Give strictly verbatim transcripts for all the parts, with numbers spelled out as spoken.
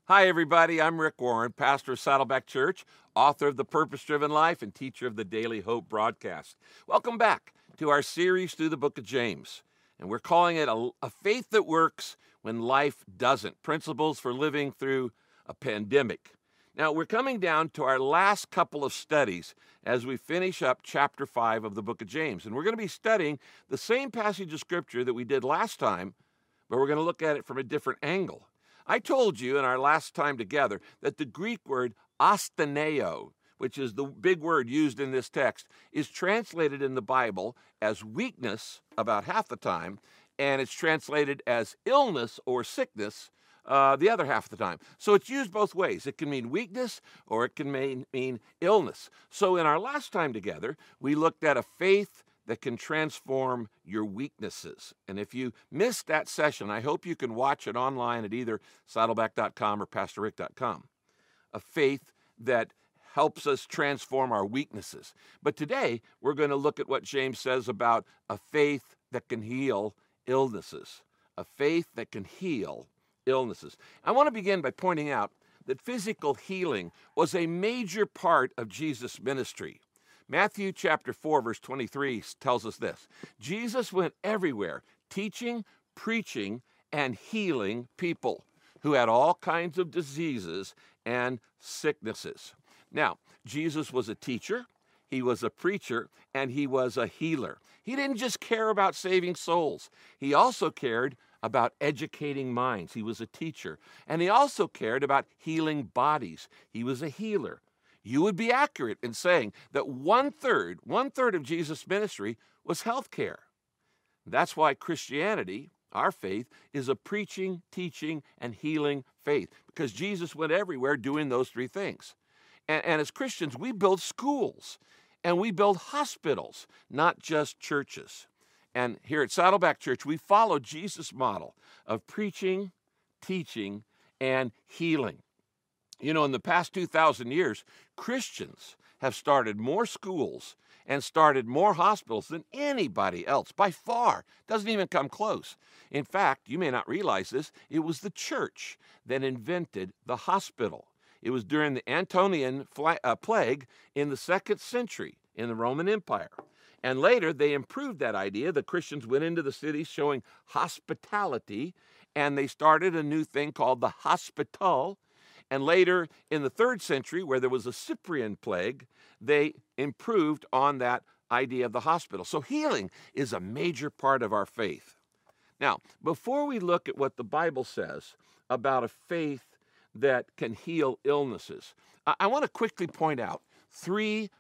Hi, everybody. I'm Rick Warren, pastor of Saddleback Church, author of The Purpose-Driven Life, and teacher of the Daily Hope broadcast. Welcome back to our series through the book of James. And we're calling it a, a faith that works when life doesn't. Principles for living through a pandemic. Now, we're coming down to our last couple of studies as we finish up chapter five of the book of James. And we're going to be studying the same passage of Scripture that we did last time, but we're going to look at it from a different angle. I told you in our last time together that the Greek word asteneo, which is the big word used in this text, is translated in the Bible as weakness about half the time, and it's translated as illness or sickness uh, the other half of the time. So it's used both ways. It can mean weakness or it can mean, mean illness. So in our last time together, we looked at a faith that can transform your weaknesses. And if you missed that session, I hope you can watch it online at either saddleback dot com or pastor rick dot com. A faith that helps us transform our weaknesses. But today, we're going to look at what James says about a faith that can heal illnesses. A faith that can heal illnesses. I want to begin by pointing out that physical healing was a major part of Jesus' ministry. Matthew chapter four, verse twenty-three tells us this. Jesus went everywhere, teaching, preaching, and healing people who had all kinds of diseases and sicknesses. Now, Jesus was a teacher, he was a preacher, and he was a healer. He didn't just care about saving souls. He also cared about educating minds. He was a teacher. And he also cared about healing bodies. He was a healer. You would be accurate in saying that one-third, one-third of Jesus' ministry was health care. That's why Christianity, our faith, is a preaching, teaching, and healing faith, because Jesus went everywhere doing those three things. And, and as Christians, we build schools, and we build hospitals, not just churches. And here at Saddleback Church, we follow Jesus' model of preaching, teaching, and healing. You know, in the past two thousand years, Christians have started more schools and started more hospitals than anybody else, by far. Doesn't even come close. In fact, you may not realize this, it was the church that invented the hospital. It was during the Antonian uh, plague in the second century in the Roman Empire. And later, they improved that idea. The Christians went into the cities showing hospitality, and they started a new thing called the hospital. And later, in the third century, where there was a Cyprian plague, they improved on that idea of the hospital. So healing is a major part of our faith. Now, before we look at what the Bible says about a faith that can heal illnesses, I, I want to quickly point out three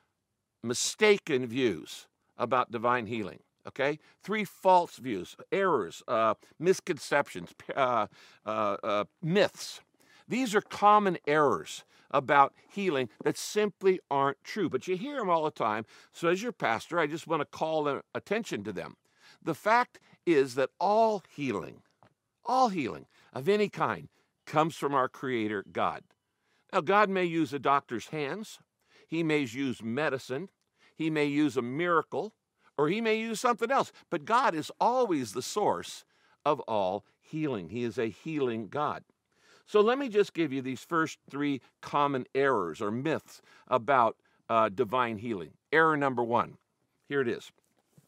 mistaken views about divine healing. Okay? Three false views, errors, uh, misconceptions, uh, uh, uh, myths. These are common errors about healing that simply aren't true, but you hear them all the time. So as your pastor, I just want to call attention to them. The fact is that all healing, all healing of any kind comes from our Creator, God. Now, God may use a doctor's hands. He may use medicine. He may use a miracle, or he may use something else. But God is always the source of all healing. He is a healing God. So let me just give you these first three common errors or myths about uh, divine healing. Error number one, here it is.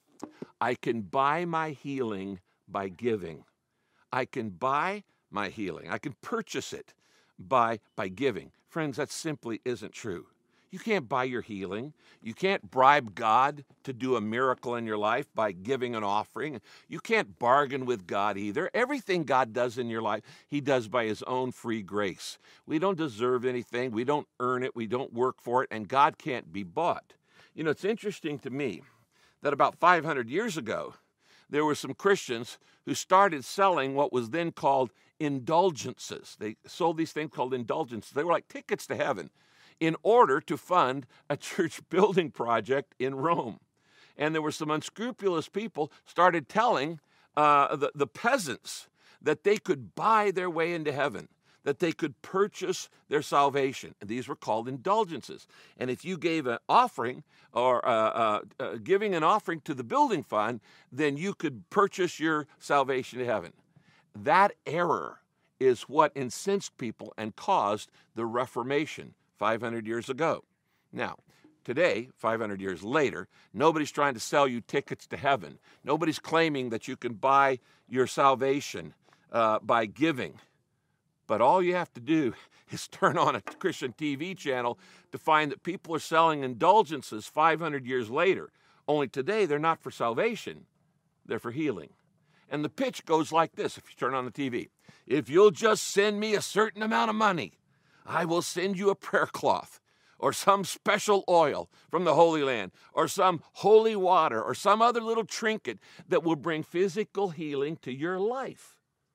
I can buy my healing by giving. I can buy my healing. I can purchase it by, by giving. Friends, that simply isn't true. You can't buy your healing. You can't bribe God to do a miracle in your life by giving an offering. You can't bargain with God either. Everything God does in your life, he does by his own free grace. We don't deserve anything. We don't earn it. We don't work for it. And God can't be bought. You know, it's interesting to me that about five hundred years ago, there were some Christians who started selling what was then called indulgences. They sold these things called indulgences. They were like tickets to heaven, in order to fund a church building project in Rome. And there were some unscrupulous people started telling uh, the, the peasants that they could buy their way into heaven, that they could purchase their salvation. And these were called indulgences. And if you gave an offering or uh, uh, uh, giving an offering to the building fund, then you could purchase your salvation to heaven. That error is what incensed people and caused the Reformation five hundred years ago. Now, today, five hundred years later, nobody's trying to sell you tickets to heaven. Nobody's claiming that you can buy your salvation uh, by giving. But all you have to do is turn on a Christian T V channel to find that people are selling indulgences five hundred years later. Only today, they're not for salvation, they're for healing. And the pitch goes like this, if you turn on the T V. If you'll just send me a certain amount of money, I will send you a prayer cloth, or some special oil from the Holy Land, or some holy water, or some other little trinket that will bring physical healing to your life.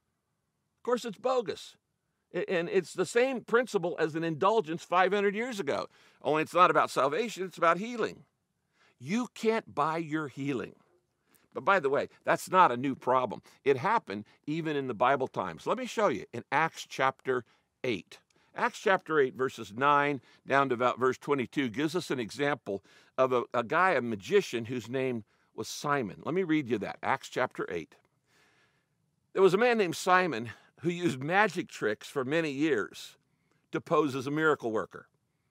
Of course, it's bogus. And it's the same principle as an indulgence five hundred years ago, only it's not about salvation, it's about healing. You can't buy your healing. But by the way, that's not a new problem. It happened even in the Bible times. Let me show you in Acts chapter eight. Acts chapter eight, verses nine down to about verse twenty-two gives us an example of a, a guy, a magician, whose name was Simon. Let me read you that. Acts chapter eight. There was a man named Simon who used magic tricks for many years to pose as a miracle worker.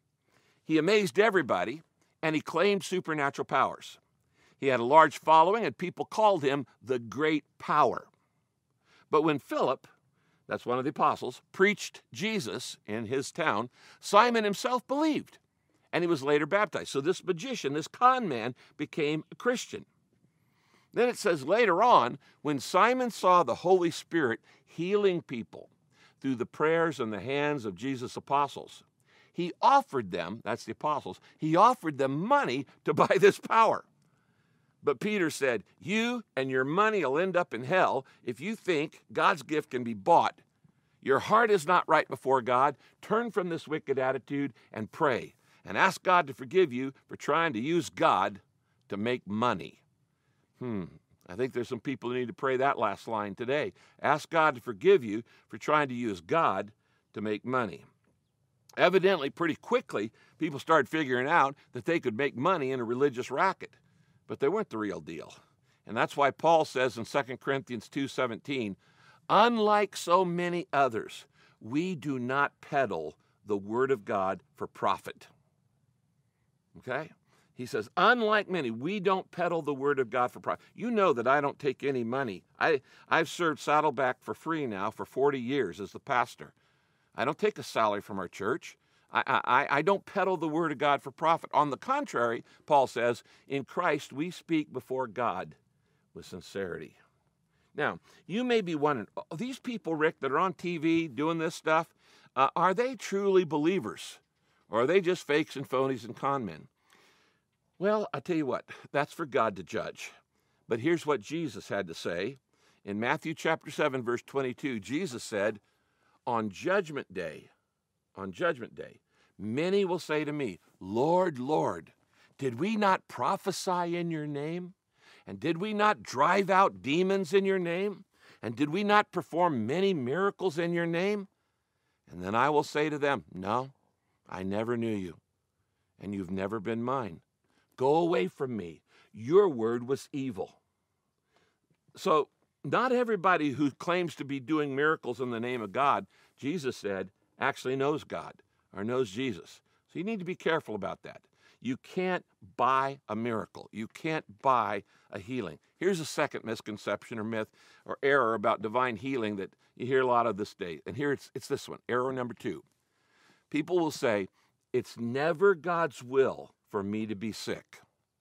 He amazed everybody, and he claimed supernatural powers. He had a large following, and people called him the Great Power. But when Philip, that's one of the apostles, preached Jesus in his town, Simon himself believed, and he was later baptized. So this magician, this con man, became a Christian. Then it says later on, when Simon saw the Holy Spirit healing people through the prayers and the hands of Jesus' apostles, he offered them, that's the apostles, he offered them money to buy this power. But Peter said, you and your money will end up in hell if you think God's gift can be bought. Your heart is not right before God. Turn from this wicked attitude and pray and ask God to forgive you for trying to use God to make money. Hmm, I think there's some people who need to pray that last line today. Ask God to forgive you for trying to use God to make money. Evidently, pretty quickly, people started figuring out that they could make money in a religious racket. But they weren't the real deal. And that's why Paul says in Second Corinthians two seventeen, unlike so many others, we do not peddle the word of God for profit. Okay? He says, unlike many, we don't peddle the word of God for profit. You know that I don't take any money. I, I've served Saddleback for free now for forty years as the pastor. I don't take a salary from our church. I, I, I don't peddle the word of God for profit. On the contrary, Paul says, in Christ we speak before God with sincerity. Now, you may be wondering, oh, these people, Rick, that are on T V doing this stuff, uh, are they truly believers? Or are they just fakes and phonies and con men? Well, I tell you what, that's for God to judge. But here's what Jesus had to say. In Matthew chapter seven, verse twenty-two, Jesus said, on judgment day, on judgment day, many will say to me, Lord, Lord, did we not prophesy in your name? And did we not drive out demons in your name? And did we not perform many miracles in your name? And then I will say to them, no, I never knew you, and you've never been mine. Go away from me. Your word was evil. So not everybody who claims to be doing miracles in the name of God, Jesus said, actually knows God or knows Jesus. So you need to be careful about that. You can't buy a miracle. You can't buy a healing. Here's a second misconception or myth or error about divine healing that you hear a lot of this day. And here it's, it's this one, error number two. People will say, it's never God's will for me to be sick.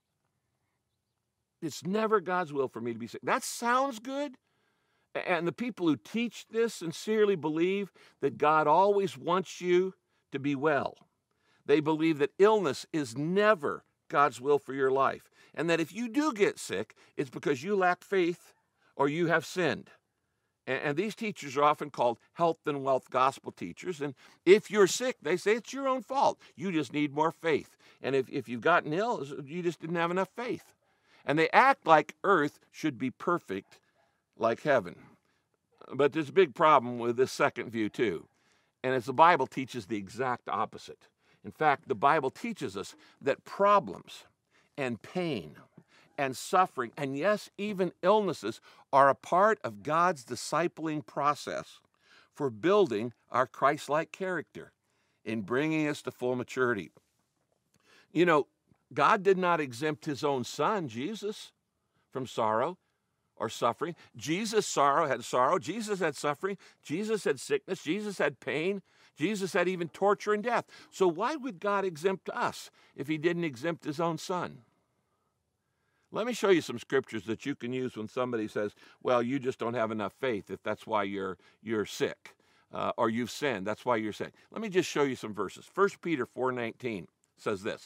It's never God's will for me to be sick. That sounds good. And the people who teach this sincerely believe that God always wants you to be well. They believe that illness is never God's will for your life. And that if you do get sick, it's because you lack faith or you have sinned. And, and these teachers are often called health and wealth gospel teachers. And if you're sick, they say it's your own fault. You just need more faith. And if, if you've gotten ill, you just didn't have enough faith. And they act like earth should be perfect like heaven. But there's a big problem with this second view too. And as the Bible teaches the exact opposite. In fact, the Bible teaches us that problems and pain and suffering, and yes, even illnesses, are a part of God's discipling process for building our Christ-like character, in bringing us to full maturity. You know, God did not exempt his own son, Jesus, from sorrow or suffering. Jesus sorrow had sorrow. Jesus had suffering. Jesus had sickness. Jesus had pain. Jesus had even torture and death. So why would God exempt us if he didn't exempt his own son? Let me show you some scriptures that you can use when somebody says, well, you just don't have enough faith if that's why you're, you're sick. Uh, or you've sinned, that's why you're sick. Let me just show you some verses. First Peter four nineteen says this: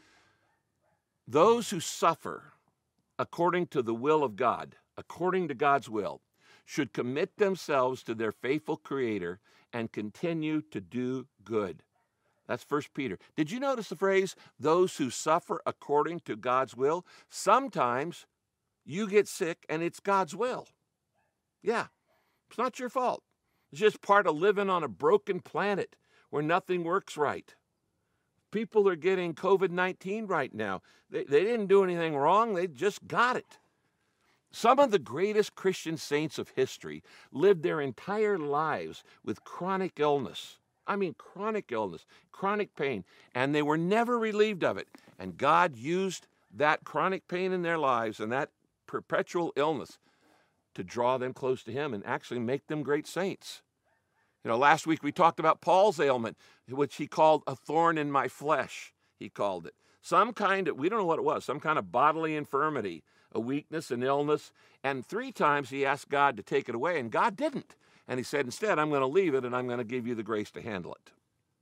those who suffer according to the will of God, according to God's will, should commit themselves to their faithful Creator and continue to do good. That's First Peter. Did you notice the phrase, those who suffer according to God's will? Sometimes you get sick and it's God's will. Yeah, it's not your fault. It's just part of living on a broken planet where nothing works right. People are getting COVID nineteen right now. They, they didn't do anything wrong. They just got it. Some of the greatest Christian saints of history lived their entire lives with chronic illness. I mean, chronic illness, chronic pain, and they were never relieved of it. And God used that chronic pain in their lives and that perpetual illness to draw them close to him and actually make them great saints. You know, last week we talked about Paul's ailment, which he called a thorn in my flesh, he called it. Some kind of, we don't know what it was, some kind of bodily infirmity, a weakness, an illness. And three times he asked God to take it away, and God didn't. And he said, instead, I'm going to leave it, and I'm going to give you the grace to handle it.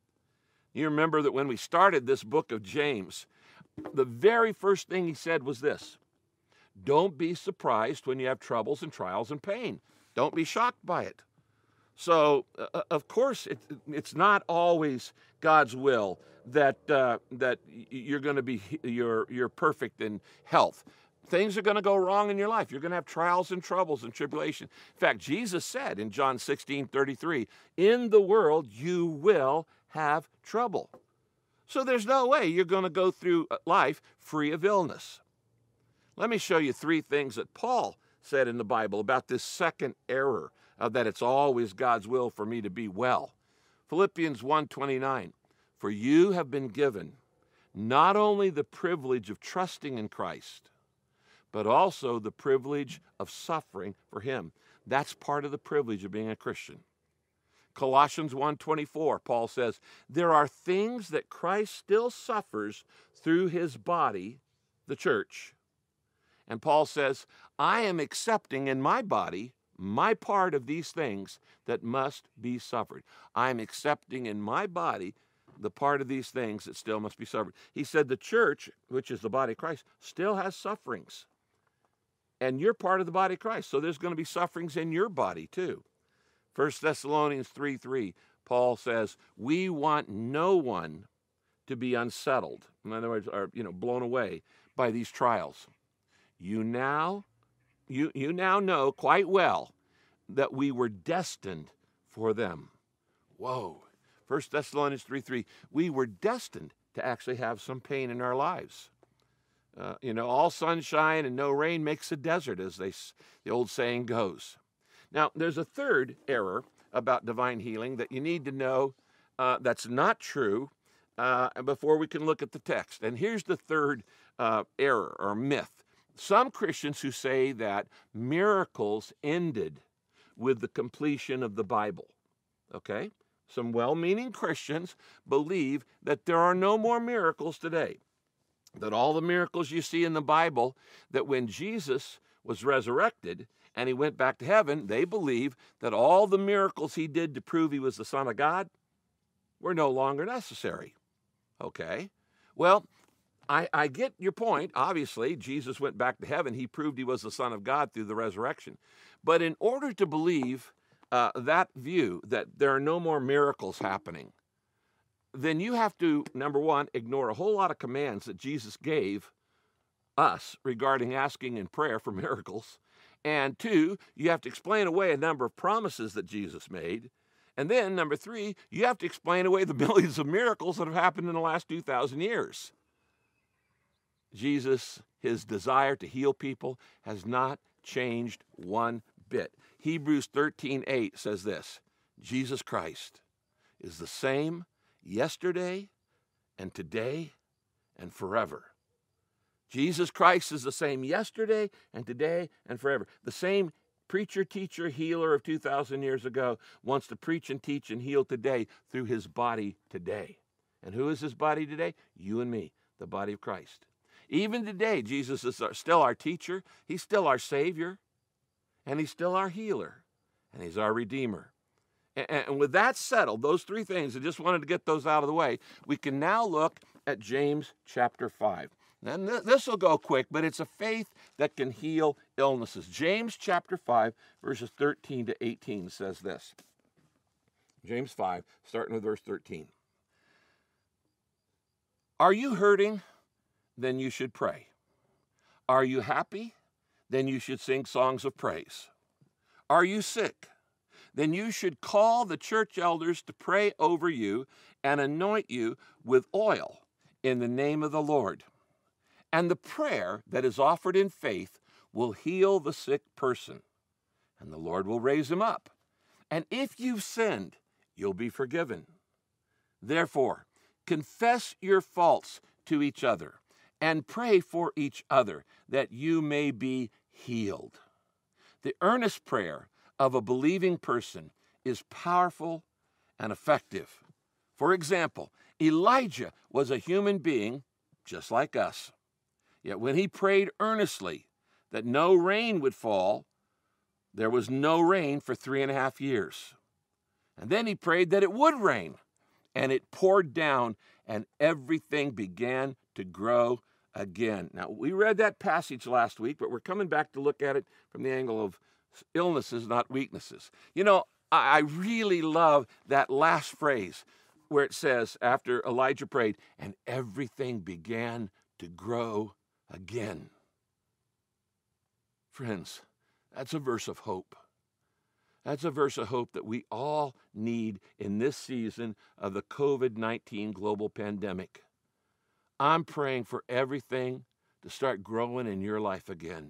You remember that when we started this book of James, the very first thing he said was this: don't be surprised when you have troubles and trials and pain. Don't be shocked by it. So, uh, of course, it, it's not always God's will that uh, that you're going to be you're you're perfect in health. Things are going to go wrong in your life. You're going to have trials and troubles and tribulation. In fact, Jesus said in John sixteen thirty-three, in the world you will have trouble. So there's no way you're going to go through life free of illness. Let me show you three things that Paul said in the Bible about this second error, of that it's always God's will for me to be well. Philippians one twenty-nine, for you have been given not only the privilege of trusting in Christ, but also the privilege of suffering for him. That's part of the privilege of being a Christian. Colossians one twenty-four, Paul says, there are things that Christ still suffers through his body, the church. And Paul says, I am accepting in my body my part of these things that must be suffered. I'm accepting in my body the part of these things that still must be suffered. He said the church, which is the body of Christ, still has sufferings. And you're part of the body of Christ, so there's going to be sufferings in your body too. First Thessalonians three three, Paul says, we want no one to be unsettled, in other words, or, you know, blown away by these trials. You now, you, you now know quite well that we were destined for them. Whoa. First Thessalonians three three, we were destined to actually have some pain in our lives. Uh, you know, all sunshine and no rain makes a desert, as they, the old saying goes. Now, there's a third error about divine healing that you need to know uh, that's not true uh, before we can look at the text. And here's the third uh, error or myth. Some Christians who say that miracles ended with the completion of the Bible, okay? Some well-meaning Christians believe that there are no more miracles today, that all the miracles you see in the Bible, that when Jesus was resurrected and he went back to heaven, they believe that all the miracles he did to prove he was the Son of God were no longer necessary. Okay? Well, I, I get your point. Obviously, Jesus went back to heaven. He proved he was the Son of God through the resurrection. But in order to believe uh, that view, that there are no more miracles happening, then you have to, number one, ignore a whole lot of commands that Jesus gave us regarding asking in prayer for miracles. And two, you have to explain away a number of promises that Jesus made. And then, number three, you have to explain away the millions of miracles that have happened in the last two thousand years. Jesus, his desire to heal people has not changed one bit. Hebrews thirteen eight says this, Jesus Christ is the same yesterday and today and forever. Jesus Christ is the same yesterday and today and forever. The same preacher, teacher, healer of two thousand years ago wants to preach and teach and heal today through his body today. And who is his body today? You and me, the body of Christ. Even today, Jesus is our, still our teacher. He's still our Savior. And he's still our healer. And he's our Redeemer. And, and with that settled, those three things, I just wanted to get those out of the way, we can now look at James chapter five. And this will go quick, but it's a faith that can heal illnesses. James chapter five, verses thirteen to eighteen says this. James five, starting with verse thirteen. Are you hurting? Then you should pray. Are you happy? Then you should sing songs of praise. Are you sick? Then you should call the church elders to pray over you and anoint you with oil in the name of the Lord. And the prayer that is offered in faith will heal the sick person, and the Lord will raise him up. And if you've sinned, you'll be forgiven. Therefore, confess your faults to each other and pray for each other that you may be healed. The earnest prayer of a believing person is powerful and effective. For example, Elijah was a human being just like us. Yet when he prayed earnestly that no rain would fall, there was no rain for three and a half years. And then he prayed that it would rain, and it poured down, and everything began to grow again. Now, we read that passage last week, but we're coming back to look at it from the angle of illnesses, not weaknesses. You know, I really love that last phrase where it says, after Elijah prayed, and everything began to grow again. Friends, that's a verse of hope. That's a verse of hope that we all need in this season of the covid nineteen global pandemic. I'm praying for everything to start growing in your life again.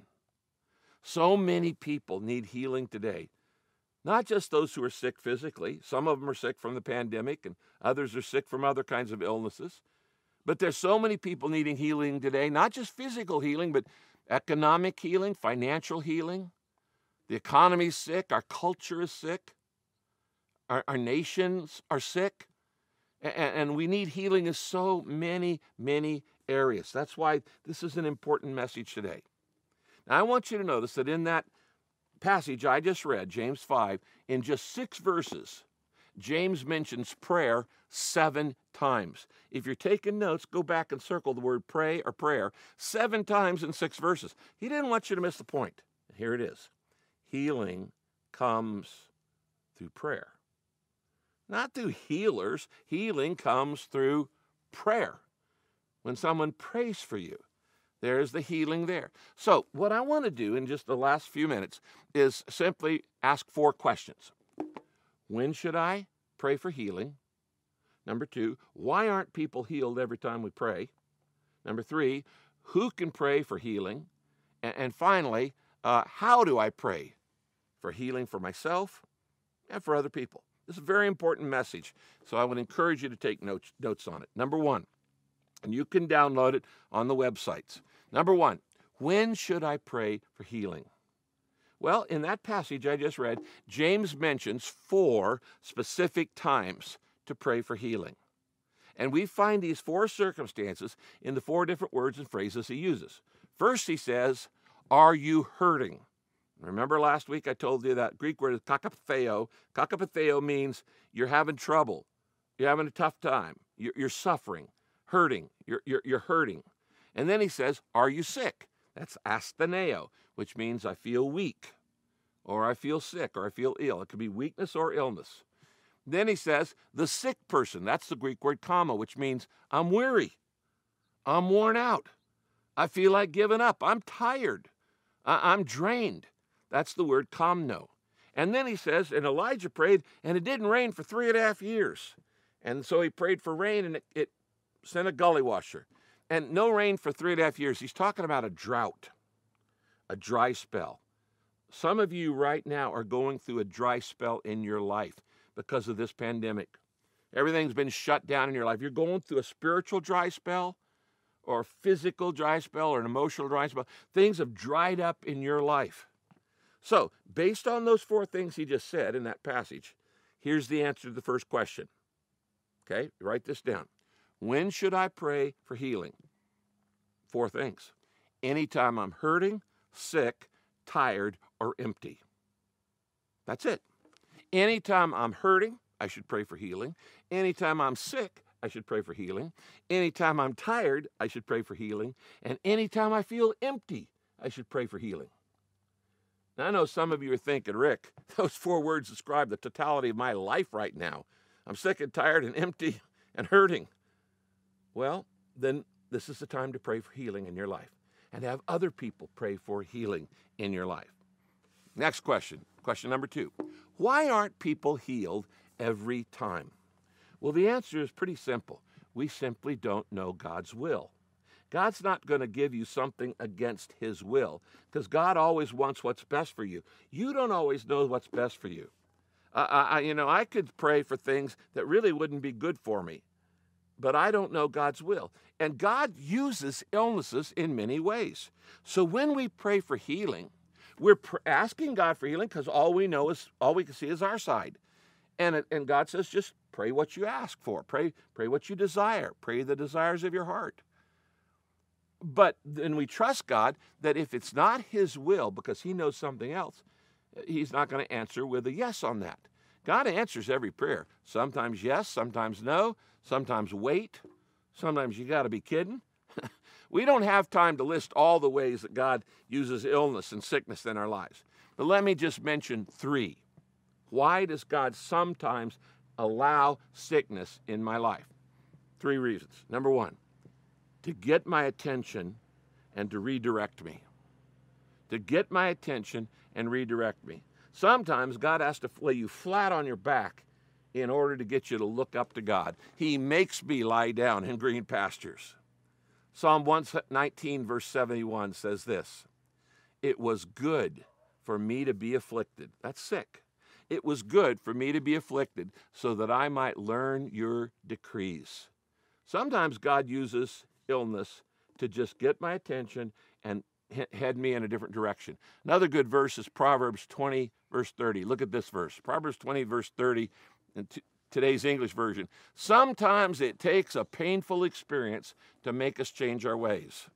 So many people need healing today. Not just those who are sick physically. Some of them are sick from the pandemic, and others are sick from other kinds of illnesses. But there's so many people needing healing today, not just physical healing, but economic healing, financial healing. The economy's sick. Our culture is sick. Our, our nations are sick. And, and we need healing in so many, many areas. That's why this is an important message today. Now, I want you to notice that in that passage I just read, James five, in just six verses, James mentions prayer seven times. If you're taking notes, go back and circle the word pray or prayer seven times in six verses. He didn't want you to miss the point. Here it is. Healing comes through prayer. Not through healers. Healing comes through prayer. When someone prays for you, there's the healing there. So what I want to do in just the last few minutes is simply ask four questions. When should I pray for healing? Number two, why aren't people healed every time we pray? Number three, who can pray for healing? And, and finally, uh, how do I pray for healing for myself and for other people? This is a very important message, so I would encourage you to take notes, notes on it. Number one, and you can download it on the websites. Number one, when should I pray for healing? Well, in that passage I just read, James mentions four specific times to pray for healing. And we find these four circumstances in the four different words and phrases he uses. First, he says, are you hurting? Remember last week I told you that Greek word is kakapatheo. Kakapatheo means you're having trouble. You're having a tough time. You're, you're suffering, hurting. You're, you're, you're hurting. And then he says, are you sick? That's astheneo, which means I feel weak, or I feel sick, or I feel ill. It could be weakness or illness. Then he says, the sick person. That's the Greek word kama, which means I'm weary. I'm worn out. I feel like giving up. I'm tired. I- I'm drained. That's the word kamno. And then he says, and Elijah prayed, and it didn't rain for three and a half years. And so he prayed for rain, and it, it sent a gully washer. And no rain for three and a half years. He's talking about a drought, a dry spell. Some of you right now are going through a dry spell in your life. because of this pandemic. Everything's been shut down in your life. You're going through a spiritual dry spell or a physical dry spell or an emotional dry spell. Things have dried up in your life. So, based on those four things he just said in that passage, here's the answer to the first question. Okay, write this down. When should I pray for healing? Four things. Anytime I'm hurting, sick, tired, or empty. That's it. Anytime I'm hurting, I should pray for healing. Anytime I'm sick, I should pray for healing. Anytime I'm tired, I should pray for healing. And anytime I feel empty, I should pray for healing. Now, I know some of you are thinking, Rick, those four words describe the totality of my life right now. I'm sick and tired and empty and hurting. Well, then this is the time to pray for healing in your life and have other people pray for healing in your life. Next question, question number two. Why aren't people healed every time? Well, the answer is pretty simple. We simply don't know God's will. God's not going to give you something against his will because God always wants what's best for you. You don't always know what's best for you. Uh, I, you know, I could pray for things that really wouldn't be good for me, but I don't know God's will. And God uses illnesses in many ways. So when we pray for healing, we're pr- asking God for healing because all we know is, all we can see is our side. And, it, and God says, just pray what you ask for. Pray, pray what you desire. Pray the desires of your heart. But then we trust God that if it's not his will, because he knows something else, he's not going to answer with a yes on that. God answers every prayer. Sometimes yes, sometimes no, sometimes wait, sometimes you got to be kidding. We don't have time to list all the ways that God uses illness and sickness in our lives. But let me just mention three. Why does God sometimes allow sickness in my life? Three reasons. Number one, to get my attention and to redirect me. To get my attention and redirect me. Sometimes God has to lay you flat on your back in order to get you to look up to God. He makes me lie down in green pastures. Psalm one nineteen verse seventy-one says this, "It was good for me to be afflicted." That's sick. "It was good for me to be afflicted so that I might learn your decrees." Sometimes God uses illness to just get my attention and head me in a different direction. Another good verse is Proverbs twenty, verse thirty. Look at this verse. Proverbs twenty, verse thirty, in t- today's English version. "Sometimes it takes a painful experience to make us change our ways."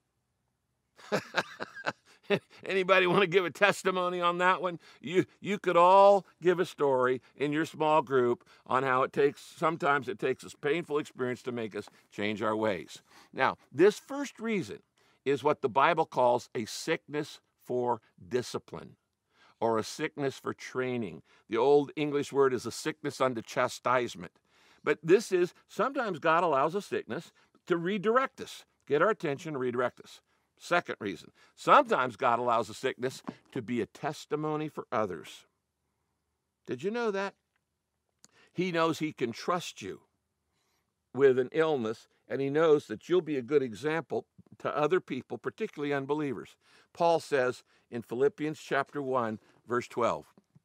Anybody want to give a testimony on that one? You you could all give a story in your small group on how it takes, sometimes it takes us painful experience to make us change our ways. Now, this first reason is what the Bible calls a sickness for discipline or a sickness for training. The old English word is a sickness unto chastisement. But this is, sometimes God allows a sickness to redirect us, get our attention, redirect us. Second reason, sometimes God allows a sickness to be a testimony for others. Did you know that? He knows he can trust you with an illness, and he knows that you'll be a good example to other people, particularly unbelievers. Paul says in Philippians chapter one, verse twelve,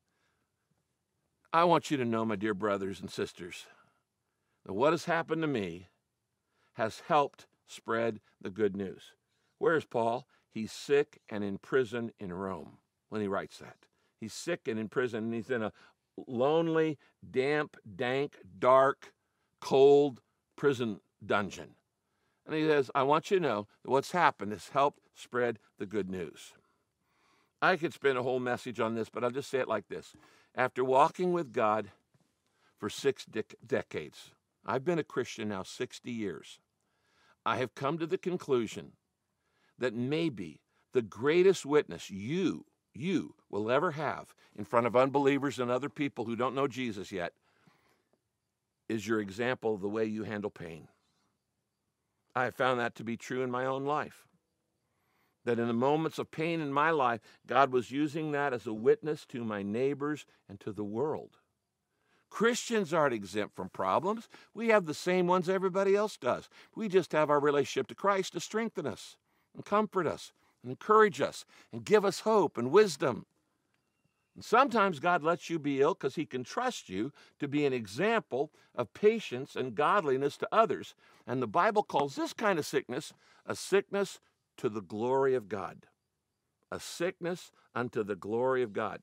"I want you to know, my dear brothers and sisters, that what has happened to me has helped spread the good news." Where's Paul? He's sick and in prison in Rome when he writes that. He's sick and in prison, and he's in a lonely, damp, dank, dark, cold prison dungeon. And he says, I want you to know that what's happened has helped spread the good news. I could spend a whole message on this, but I'll just say it like this. After walking with God for six dec- decades, I've been a Christian now sixty years, I have come to the conclusion that maybe the greatest witness you, you will ever have in front of unbelievers and other people who don't know Jesus yet is your example of the way you handle pain. I have found that to be true in my own life. That in the moments of pain in my life, God was using that as a witness to my neighbors and to the world. Christians aren't exempt from problems. We have the same ones everybody else does. We just have our relationship to Christ to strengthen us and comfort us and encourage us and give us hope and wisdom. And sometimes God lets you be ill because he can trust you to be an example of patience and godliness to others. And the Bible calls this kind of sickness a sickness to the glory of God. A sickness unto the glory of God.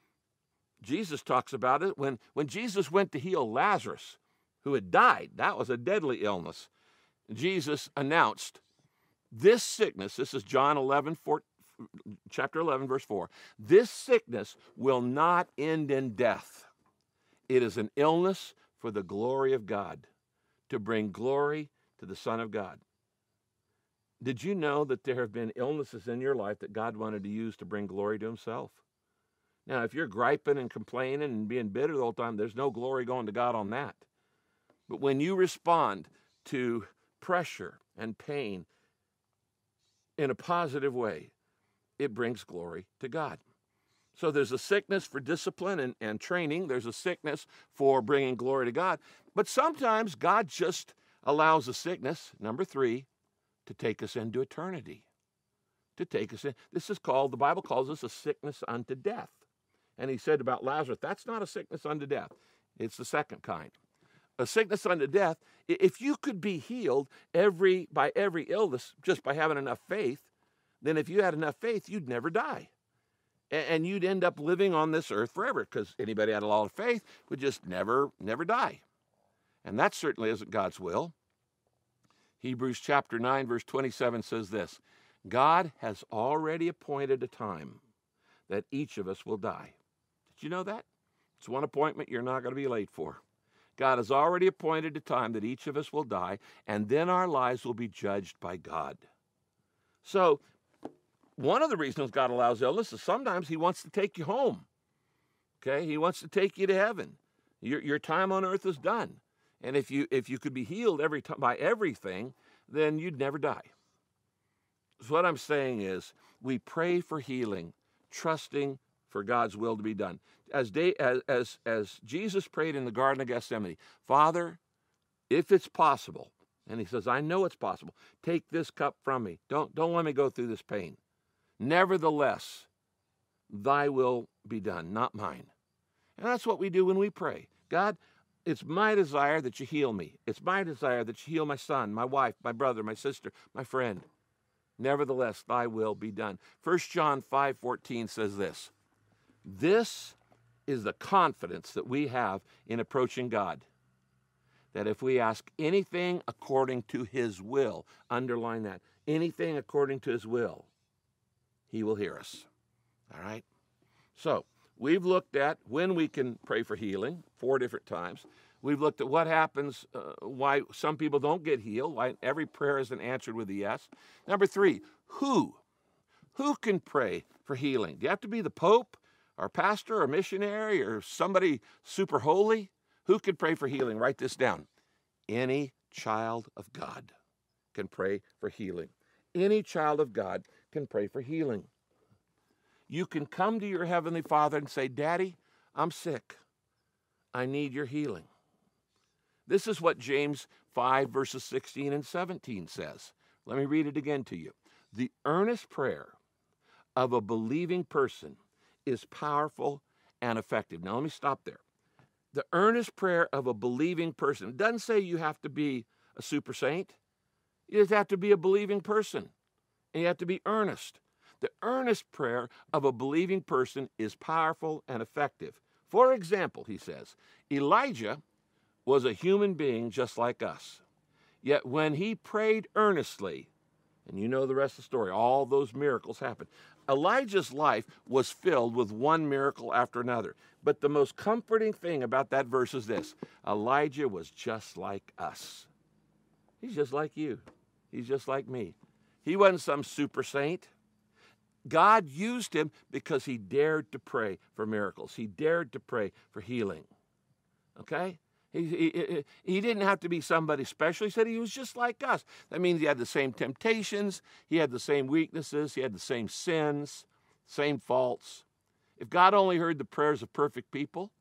Jesus talks about it when, when Jesus went to heal Lazarus, who had died. That was a deadly illness. Jesus announced, this sickness, this is John eleven, four, chapter eleven, verse four, this sickness will not end in death. It is an illness for the glory of God, to bring glory to the Son of God. Did you know that there have been illnesses in your life that God wanted to use to bring glory to himself? Now, if you're griping and complaining and being bitter the whole time, there's no glory going to God on that. But when you respond to pressure and pain in a positive way, it brings glory to God. So there's a sickness for discipline and, and training. There's a sickness for bringing glory to God. But sometimes God just allows a sickness, number three, to take us into eternity. To take us in. This is called, the Bible calls this a sickness unto death. And he said about Lazarus, that's not a sickness unto death. It's the second kind. A sickness unto death, if you could be healed every by every illness just by having enough faith, then if you had enough faith, you'd never die. And you'd end up living on this earth forever, because anybody had a lot of faith would just never, never die. And that certainly isn't God's will. Hebrews chapter nine, verse twenty-seven says this, God has already appointed a time that each of us will die. Did you know that? It's one appointment you're not going to be late for. God has already appointed a time that each of us will die, and then our lives will be judged by God. So, one of the reasons God allows illness is sometimes he wants to take you home. Okay? He wants to take you to heaven. Your, your time on earth is done. And if you if you could be healed every time by everything, then you'd never die. So what I'm saying is, we pray for healing, trusting for God's will to be done. As, they, as, as, as Jesus prayed in the Garden of Gethsemane, Father, if it's possible, and he says, I know it's possible, take this cup from me. Don't, don't let me go through this pain. Nevertheless, thy will be done, not mine. And that's what we do when we pray. God, it's my desire that you heal me. It's my desire that you heal my son, my wife, my brother, my sister, my friend. Nevertheless, thy will be done. First John five fourteen says this, this is the confidence that we have in approaching God, that if we ask anything according to his will, underline that, anything according to his will, he will hear us. All right? So, we've looked at when we can pray for healing, four different times. We've looked at what happens, uh, why some people don't get healed, why every prayer isn't answered with a yes. Number three, who? Who can pray for healing? Do you have to be the Pope, or pastor, or missionary, or somebody super holy? Who can pray for healing? Write this down. Any child of God can pray for healing. Any child of God can pray for healing. You can come to your Heavenly Father and say, Daddy, I'm sick. I need your healing. This is what James five, verses sixteen and seventeen says. Let me read it again to you. The earnest prayer of a believing person is powerful and effective. Now, let me stop there. The earnest prayer of a believing person. It doesn't say you have to be a super saint. You just have to be a believing person. And you have to be earnest. The earnest prayer of a believing person is powerful and effective. For example, he says, Elijah was a human being just like us. Yet when he prayed earnestly, and you know the rest of the story, all those miracles happened. Elijah's life was filled with one miracle after another. But the most comforting thing about that verse is this. Elijah was just like us. He's just like you. He's just like me. He wasn't some super saint. God used him because he dared to pray for miracles. He dared to pray for healing. Okay? He, he, he didn't have to be somebody special. He said he was just like us. That means he had the same temptations. He had the same weaknesses. He had the same sins, same faults. If God only heard the prayers of perfect people,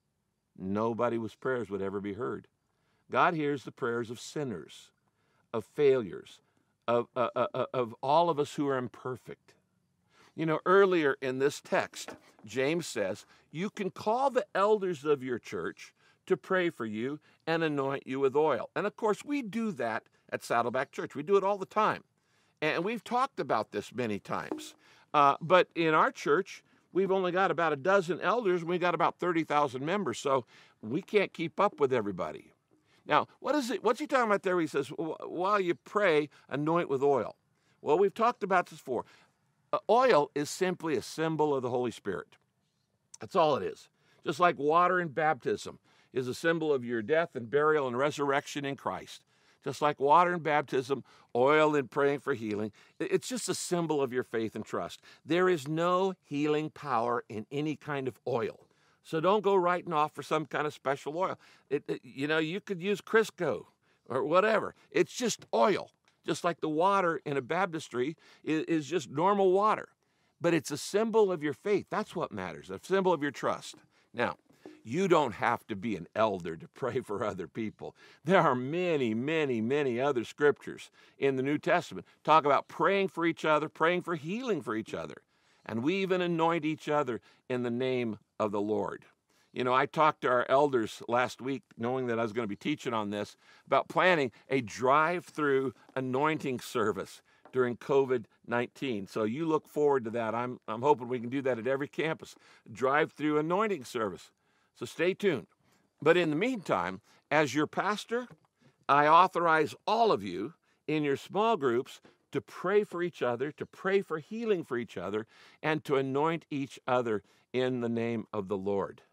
nobody's prayers would ever be heard. God hears the prayers of sinners, of failures, of, uh, uh, of all of us who are imperfect. You know, earlier in this text, James says, you can call the elders of your church to pray for you and anoint you with oil. And of course, we do that at Saddleback Church. We do it all the time. And we've talked about this many times. Uh, but in our church, we've only got about a dozen elders, and we've got about thirty thousand members, so we can't keep up with everybody. Now, what is it? What's he talking about there? He says, while you pray, anoint with oil. Well, we've talked about this before. Uh, oil is simply a symbol of the Holy Spirit. That's all it is. Just like water in baptism is a symbol of your death and burial and resurrection in Christ. Just like water in baptism, oil in praying for healing, it's just a symbol of your faith and trust. There is no healing power in any kind of oil. So don't go writing off for some kind of special oil. It, it, you know, you could use Crisco or whatever. It's just oil. Just like the water in a baptistry is, is just normal water. But it's a symbol of your faith. That's what matters, a symbol of your trust. Now, you don't have to be an elder to pray for other people. There are many, many, many other scriptures in the New Testament talk about praying for each other, praying for healing for each other. And we even anoint each other in the name of the Lord. You know, I talked to our elders last week, knowing that I was going to be teaching on this, about planning a drive-through anointing service during COVID nineteen. So you look forward to that. I'm, I'm hoping we can do that at every campus, drive-through anointing service. So stay tuned. But in the meantime, as your pastor, I authorize all of you in your small groups to pray for each other, to pray for healing for each other, and to anoint each other in the name of the Lord.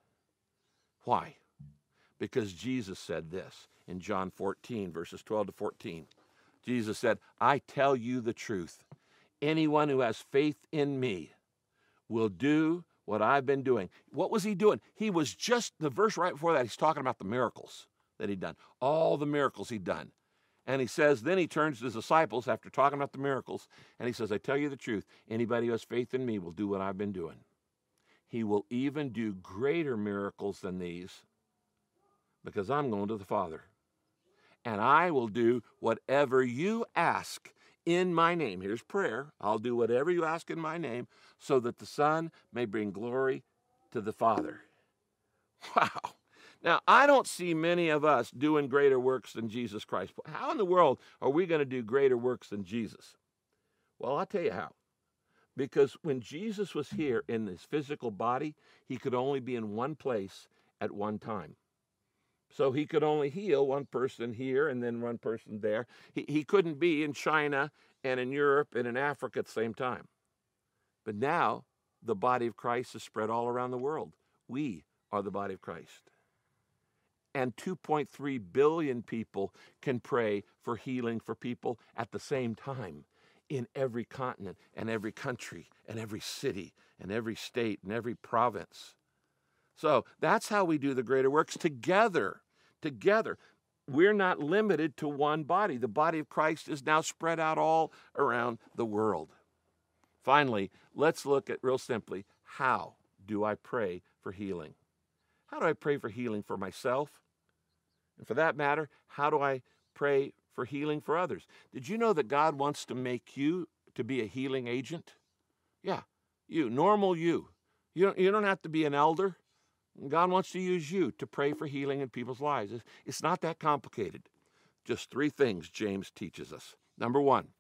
Why? Because Jesus said this in John fourteen, verses twelve to fourteen. Jesus said, I tell you the truth. Anyone who has faith in me will do what I've been doing. What was he doing? He was just, the verse right before that, he's talking about the miracles that he'd done, all the miracles he'd done. And he says, then he turns to his disciples after talking about the miracles, and he says, I tell you the truth, anybody who has faith in me will do what I've been doing. He will even do greater miracles than these because I'm going to the Father. And I will do whatever you ask in my name. Here's prayer. I'll do whatever you ask in my name so that the Son may bring glory to the Father. Wow. Now, I don't see many of us doing greater works than Jesus Christ. How in the world are we going to do greater works than Jesus? Well, I'll tell you how. Because when Jesus was here in his physical body, he could only be in one place at one time. So he could only heal one person here and then one person there. He, he couldn't be in China and in Europe and in Africa at the same time. But now the body of Christ is spread all around the world. We are the body of Christ. And two point three billion people can pray for healing for people at the same time in every continent and every country and every city and every state and every province. So that's how we do the greater works together. Together. We're not limited to one body. The body of Christ is now spread out all around the world. Finally, let's look at real simply, how do I pray for healing? How do I pray for healing for myself? And for that matter, how do I pray for healing for others? Did you know that God wants to make you to be a healing agent? Yeah, you, normal you. You don't, you don't have to be an elder. God wants to use you to pray for healing in people's lives. It's, it's not that complicated. Just three things James teaches us. Number one,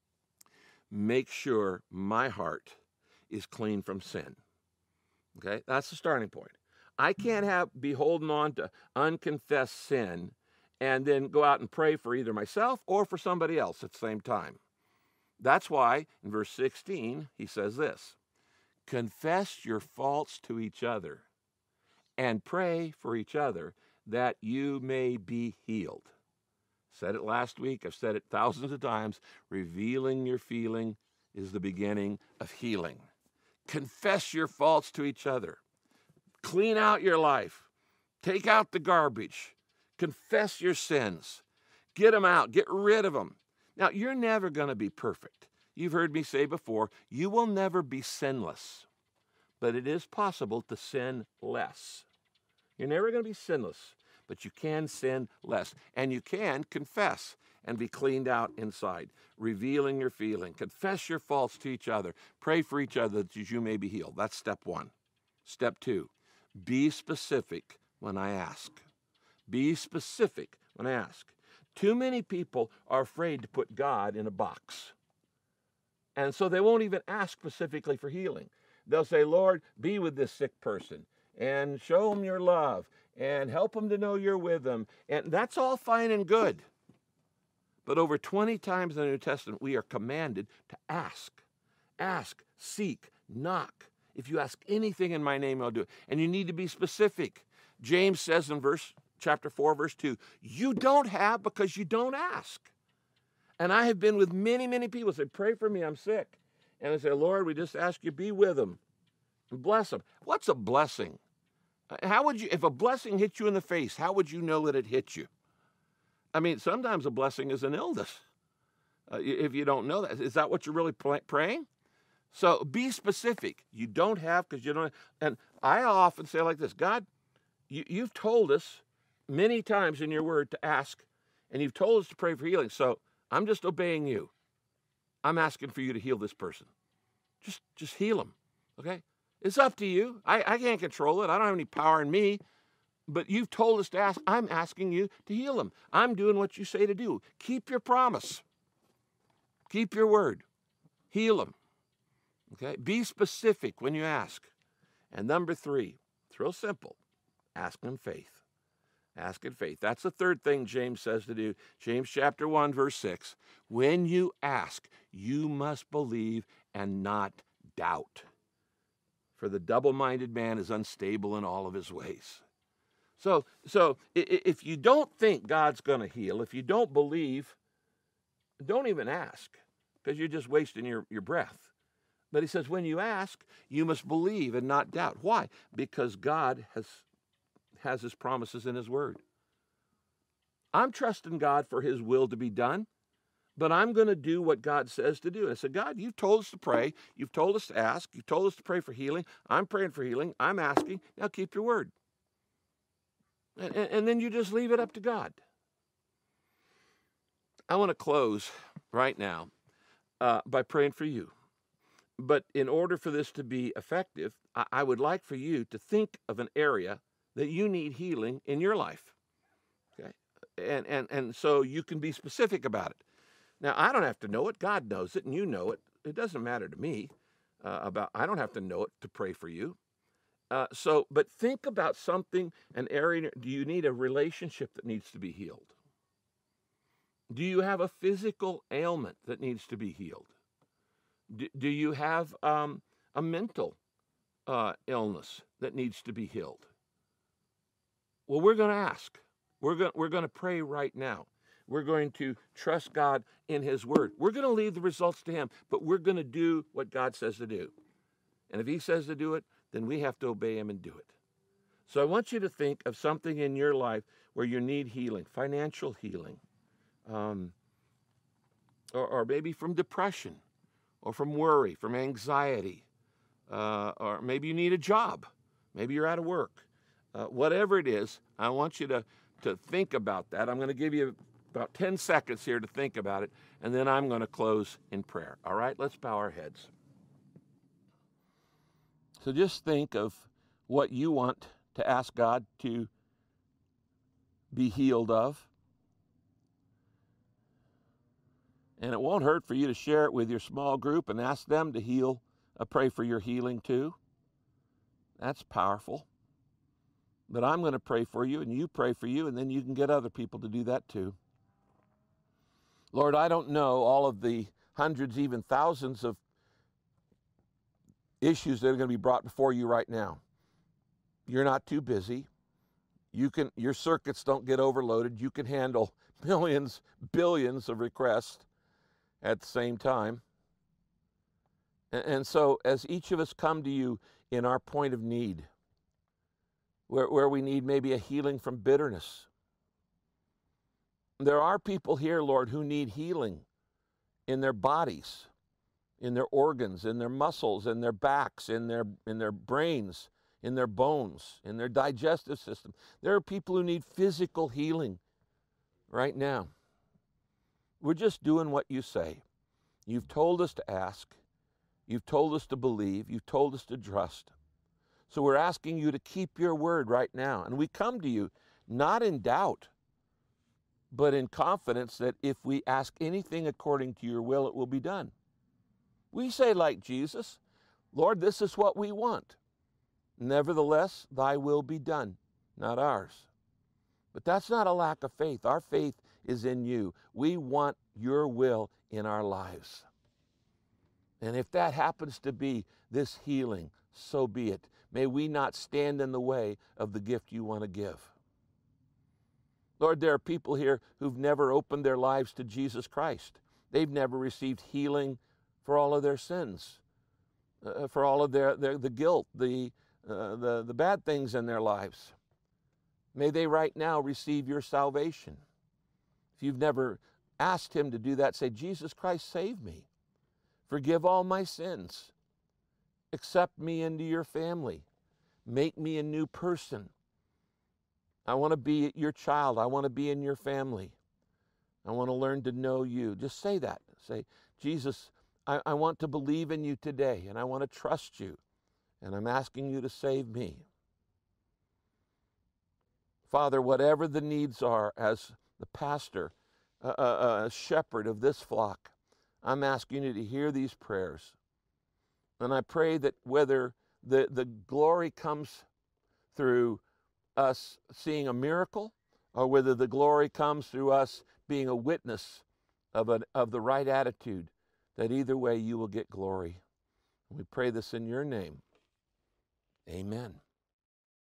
make sure my heart is clean from sin. Okay, that's the starting point. I can't have be holding on to unconfessed sin and then go out and pray for either myself or for somebody else at the same time. That's why in verse sixteen, he says this, confess your faults to each other and pray for each other that you may be healed. Said it last week. I've said it thousands of times. Revealing your feeling is the beginning of healing. Confess your faults to each other. Clean out your life. Take out the garbage. Confess your sins. Get them out. Get rid of them. Now, you're never going to be perfect. You've heard me say before, you will never be sinless. But it is possible to sin less. You're never going to be sinless, but you can sin less. And you can confess. and be cleaned out inside. Revealing your feeling. Confess your faults to each other. Pray for each other that you may be healed. That's step one. Step two, be specific when I ask. Be specific when I ask. Too many people are afraid to put God in a box. And so they won't even ask specifically for healing. They'll say, Lord, be with this sick person and show them your love and help them to know you're with them. And that's all fine and good. But over twenty times in the New Testament, we are commanded to ask. Ask, seek, knock. If you ask anything in my name, I'll do it. And you need to be specific. James says in verse chapter four, verse two, you don't have because you don't ask. And I have been with many, many people say, pray for me, I'm sick. And I say, Lord, we just ask you be with them and bless them. What's a blessing? How would you, if a blessing hit you in the face, how would you know that it hit you? I mean, sometimes a blessing is an illness. Uh, if you don't know that, is that what you're really praying? So be specific. You don't have because you don't. And I often say like this, God, you, you've told us many times in your word to ask, and you've told us to pray for healing. So I'm just obeying you. I'm asking for you to heal this person. Just, just heal them, okay? It's up to you. I, I can't control it. I don't have any power in me. But you've told us to ask. I'm asking you to heal them. I'm doing what you say to do. Keep your promise. Keep your word. Heal them. Okay? Be specific when you ask. And number three, it's real simple. Ask in faith. Ask in faith. That's the third thing James says to do. James chapter one, verse six. When you ask, you must believe and not doubt. For the double-minded man is unstable in all of his ways. So, so if you don't think God's going to heal, if you don't believe, don't even ask, because you're just wasting your, your breath. But he says, when you ask, you must believe and not doubt. Why? Because God has, has his promises in his word. I'm trusting God for his will to be done, but I'm going to do what God says to do. And I said, God, you've told us to pray. You've told us to ask. You've told us to pray for healing. I'm praying for healing. I'm asking. Now keep your word. And, and then you just leave it up to God. I want to close right now uh, by praying for you. But in order for this to be effective, I, I would like for you to think of an area that you need healing in your life. Okay? And, and, and so you can be specific about it. Now, I don't have to know it. God knows it, and you know it. It doesn't matter to me uh, about, I don't have to know it to pray for you. Uh, so, but think about something, an area. Do you need a relationship that needs to be healed? Do you have a physical ailment that needs to be healed? Do, do you have um, a mental uh, illness that needs to be healed? Well, we're going to ask. We're going we're going to pray right now. We're going to trust God in his word. We're going to leave the results to him, but we're going to do what God says to do. And if he says to do it, then we have to obey him and do it. So I want you to think of something in your life where you need healing, financial healing, um, or, or maybe from depression, or from worry, from anxiety, uh, or maybe you need a job. Maybe you're out of work. Uh, whatever it is, I want you to, to think about that. I'm going to give you about ten seconds here to think about it, and then I'm going to close in prayer. All right? Let's bow our heads. So just think of what you want to ask God to be healed of. And it won't hurt for you to share it with your small group and ask them to heal, uh, pray for your healing too. That's powerful. But I'm going to pray for you, and you pray for you, and then you can get other people to do that too. Lord, I don't know all of the hundreds, even thousands of issues that are going to be brought before you right now. You're not too busy. You can, your circuits don't get overloaded. You can handle millions, billions of requests at the same time. And, and so as each of us come to you in our point of need, where, where we need maybe a healing from bitterness, there are people here, Lord, who need healing in their bodies, in their organs, in their muscles, in their backs, in their, in their brains, in their bones, in their digestive system. There are people who need physical healing right now. we're just doing what you say. You've told us to ask. You've told us to believe. You've told us to trust. So we're asking you to keep your word right now. And we come to you not in doubt, but in confidence that if we ask anything according to your will, it will be done. We say like Jesus, Lord, this is what we want. Nevertheless, thy will be done, not ours. But that's not a lack of faith. Our faith is in you. We want your will in our lives. And if that happens to be this healing, so be it. May we not stand in the way of the gift you want to give. Lord, there are people here who've never opened their lives to Jesus Christ. They've never received healing for all of their sins, uh, for all of their, their the guilt, the, uh, the, the bad things in their lives. May they right now receive your salvation. If you've never asked him to do that, say, Jesus Christ, save me. Forgive all my sins. Accept me into your family. Make me a new person. I want to be your child. I want to be in your family. I want to learn to know you. Just say that. Say, Jesus, I, I want to believe in you today, and I want to trust you, and I'm asking you to save me. Father, whatever the needs are as the pastor, a uh, uh, uh, shepherd of this flock, I'm asking you to hear these prayers. And I pray that whether the, the glory comes through us seeing a miracle, or whether the glory comes through us being a witness of, a, of the right attitude, that either way you will get glory. We pray this in your name. Amen.